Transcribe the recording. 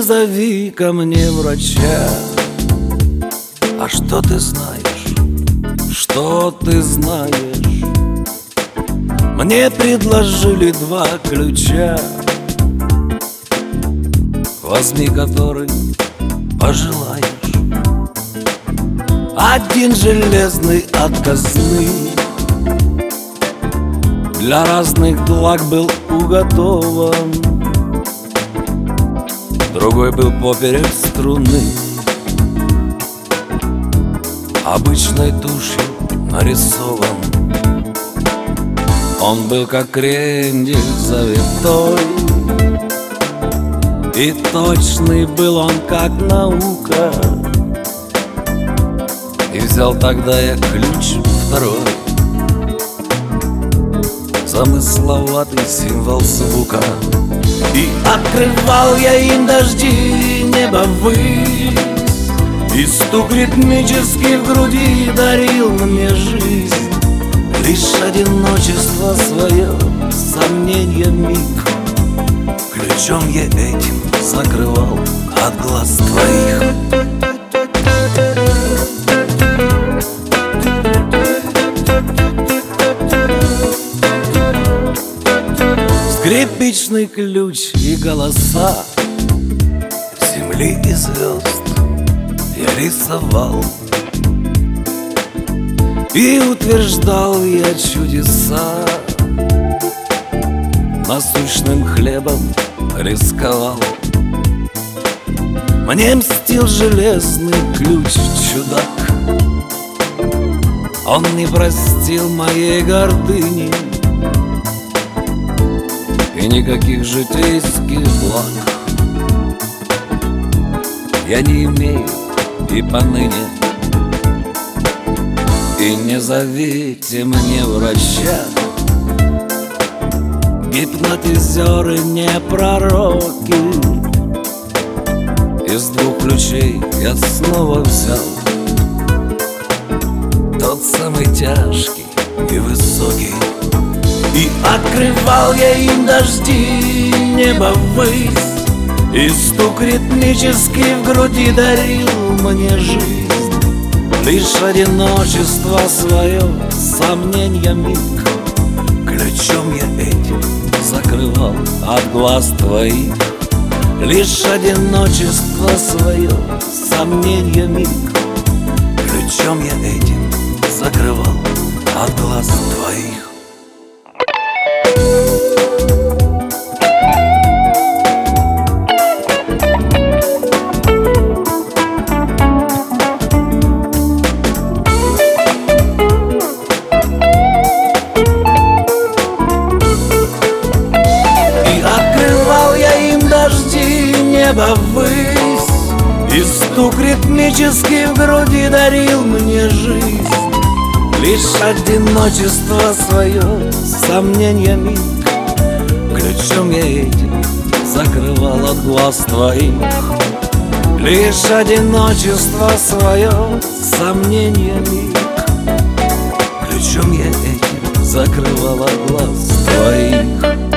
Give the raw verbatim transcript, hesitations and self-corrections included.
зови ко мне врача. А что ты знаешь, что ты знаешь? Мне предложили два ключа. Возьми, который пожелаешь. Один железный от казны, для разных благ был уготован. Другой был поперек струны, обычной тушью нарисован. Он был как крендель завитой, и точный был он как наука. И взял тогда я ключ второй, замысловатый символ звука. И открывал я им дожди неба ввысь, и стук ритмический в груди дарил мне жизнь. Лишь одиночество свое, сомненье миг, ключом я этим закрывал от глаз твоих. Скрипичный ключ и голоса земли и звезд я рисовал, и утверждал я чудеса, насущным хлебом рисковал. Мне мстил железный ключ чудак, он не простил моей гордыни и никаких житейских благ я не имею и поныне. И не зовите мне врача, гипнотизеры не пророки. Из двух ключей я снова взял тот самый тяжкий и высокий. И открывал я им дожди неба ввысь, и стук ритмический в груди дарил мне жизнь. Лишь одиночество свое, сомненья миг, ключом я этим закрывал от глаз твоих. Лишь одиночество свое, сомненья миг, ключом я этим закрывал от глаз твоих. Небо ввысь, и стук ритмический в груди дарил мне жизнь. Лишь одиночество свое, сомненья миг, ключом я этим закрывал от глаз твоих. Лишь одиночество свое, сомненья миг, ключом я этим закрывал от глаз твоих.